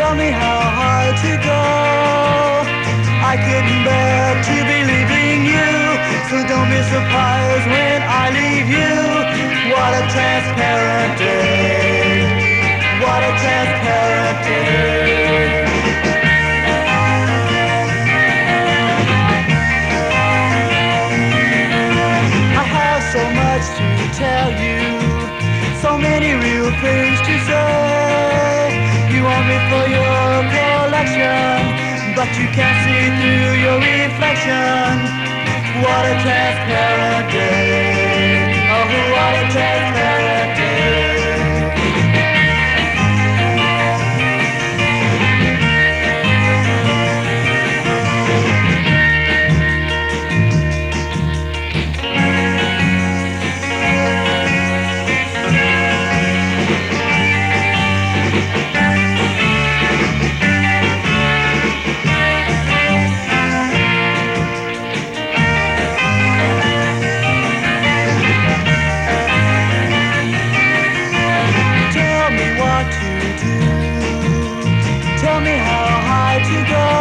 tell me how high to go. I couldn't bear to be leaving you, so don't be surprised when I leave you. What a transparent day, what a transparent day. I have so much to tell you, so many real things to say. You want me for your collection, but you can't see through your reflection. What a transparent day, oh what a transparent day. Tell me how high to go.